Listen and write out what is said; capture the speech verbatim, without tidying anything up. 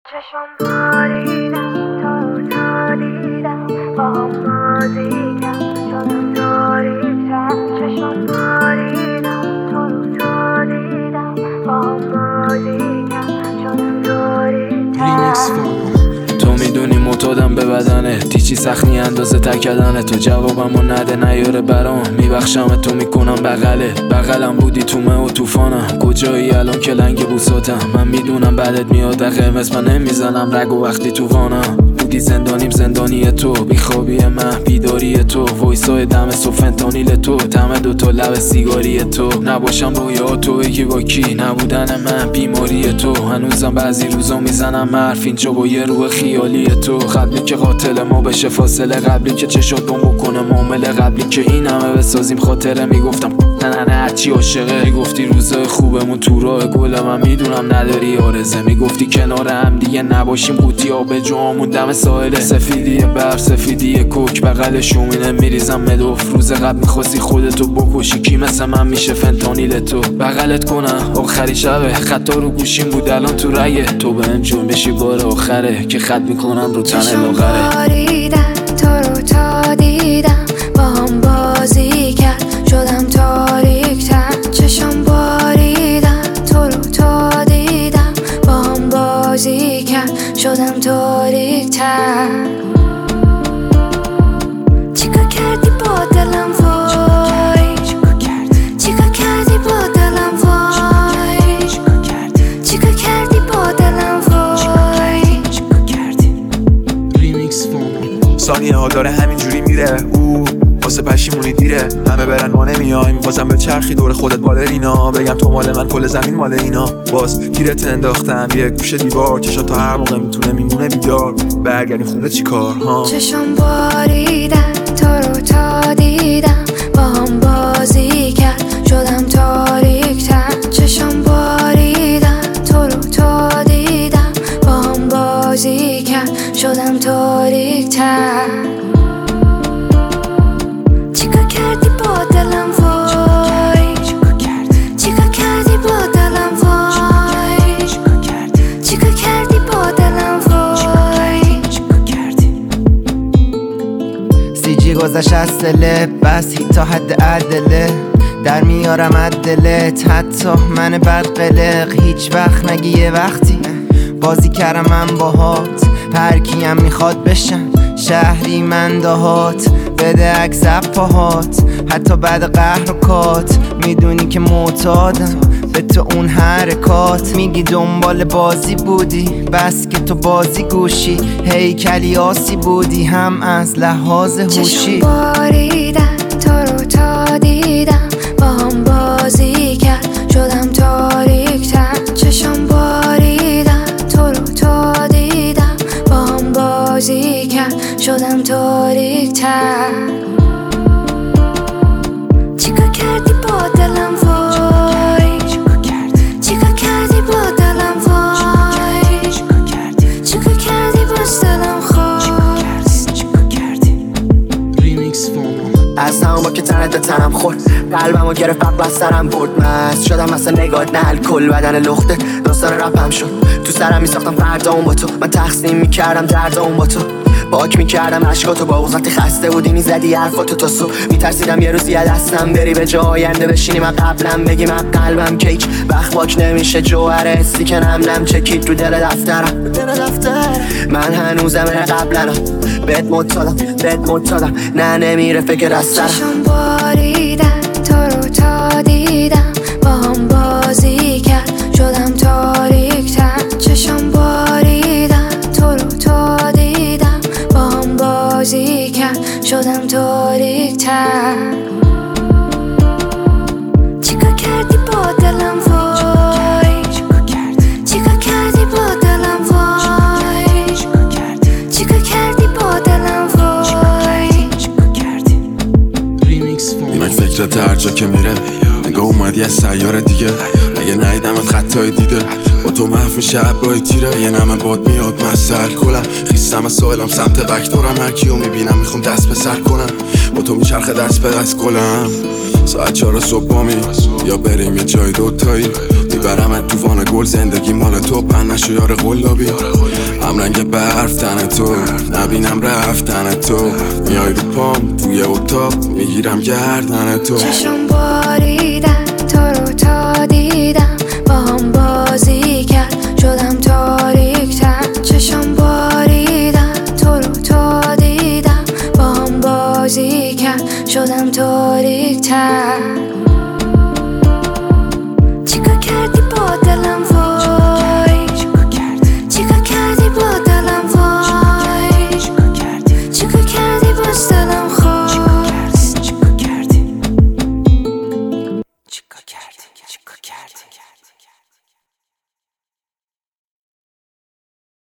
چشم باریدم تو رو تا دیدم با هم بازی کرد شدم تاریک‌تر. چشم باریدم تو رو تا دیدم با هم بازی کرد شدم تاریک‌تر. تو میدونی معتادم به بدنه، تیچی سخنی اندازه تکدنه. تو جوابمو نده نیاره برام، میبخشم تو میکنم بغله بغلم بودی تو مه و توفانم. کجایی الان که لنگ بوساتم؟ من میدونم بعدت میاد قرمز، من نمیزنم رگ و وقتی تو وانم بودی زندانیم زندانی تو، بیخوابی من بیداری تو، وایسای دم صبح فنتانیل تو، طعم دوتا لب سیگاری تو. نباشم رویا تو بگی با کی، نبودن من بیماری تو. هنوزم بعضی روزا میزنم حرف اینجا با یه روح خیالی تو. قبلی که قاتل ما بشه فاصله، قبلی که چشات بم بکنه معامله، قبلی که این همه بسازیم خاطره. میگفتم نه نه نه هرچی عاشقه، میگفتی روزای خوبمون تو راه گل، من میدونم نداری آرزه. میگفتی کنار هم دیگه نباشیم قوطی آب جامون دم ساحله. سفیدی برف سفیدی کوک بغل شومینه میریزم مدوف. روز قبل میخواستی خودتو بکشی، کی مثل من میشه فنتانیل تو؟ بغلت کنم آخری شبه، خطا رو گوشیم بود الان تو رگه. تو بهم جون بشی بار آخره که خط میکنم رو تن لاغره. باریدم تو رو تا دیدم با هم بازی کرد شدم تاریک‌تر. چشم باریدم تو رو تا دیدم با هم بازی کرد شدم تاریک‌تر. چیکار کردی با دلم وای، چیکار کردی با دلم وای، چیکار کردی با دلم وای. ثانیه ها داره همینجوری میره، او واسه پشیمونی دیره. همه برن ما نمیایم، بازم به چرخی دور خودت بالرینا. بگم تو مال من کل زمین مال اینا. باز گیرت انداختم یه گوشه دیوار، چشم تا هر موقع میتونه میمونه بیدار. برگردیم خونه چی کار ها؟ چشم باریدم تو رو تا دیدم با هم بازی کرد شدم تاریک‌تر. چشم باریدم تو رو تا دیدم با هم بازی کرد شدم تاریک‌تر. چیکار کردی با دلم وای، چیکار کردی با دلم وای، چیکار کردی با دلم وای. سی جی گذشت از دلت، بس هی تا حد عدله. در میارم عدلت حتی من بد قلق. هیچ وقت نگی یه وقتی بازی کردم من باهات. هر کیم میخواد بشم شهری من دهات. بده عکس پاهات حتی بعد قهر و کات. میدونی که معتادم به تو اون حرکات. میگی دنبال بازی بودی بس که تو بازی گوشی. هیکلی آسی بودی هم از لحاظ هوشی. چشم باریدم تو رو تا دیدم با هم بازی کرد شدم تاریک‌تر. چشم باریدم تو رو تا دیدم با هم بازی کرد شدم تاریک‌تر. چیکار کردی با دلم وای، چیکار کردی با دلم وای، چیکار کردی باز دلم خواست. از همون با که تنت به تنم خورد، قلبمو گرفت بق بسترم برد. مست شدم مثل نگات نه الکل، بدن لخته داستان رپم شد. تو سرم میساختم فردا اون با تو، من تقسیم میکردم درد اون با تو. باک میکردم عشقاتو با وقتی خسته بودی میزدی حرفاتو تا صبح. میترسیدم یه روزی دستم بری به جا آینده بشینی من قبلم بگی من قلبم که هیچ وقت باک نمیشه. جوهره حسی که نم نم چکید رو دل دفترم. من هنوزم قبلنا بهت معتادم بهت معتادم نه نمیره فکر از سرم. چشم باریدم تو رو تا دیدم با هم بازی کرد شدم تاریک‌تر. چشم باریدم تو رو تا دیدم با هم بازی کرد شدم تاریک‌تر. چیکار کردی با دلم وای، چیکار کردی با دلم وای، چیکار کردی با دلم وای. اینک فکرت هر جا که میره نگاه اومدی از سیاره دیگه. اگه نهیدمت خطای دیده با تو محو میشه عبای تیره. یه نمه باد میاد من سر کلم خیستم از سایلم سمت وکتورم. هر کیو میبینم میخوام دست به سر کنم، با تو میچرخه دست به دست گلم. ساعت چهار صبح بامی یا بریم یه جای دوتایی. میبرم تو وان گل زندگی مال تو پن نشو یار قلابی. هم رنگ برف تن تو، نبینم رفتن تو. میای رو پام توی اتاق میگیرم گردن تو. چشم باریدن تو رو تا دیدم، با هم بازی کرد شدم تاریک‌تر. چشم باریدن تو رو تا دیدم، با هم بازی کرد شدم تاریک‌تر.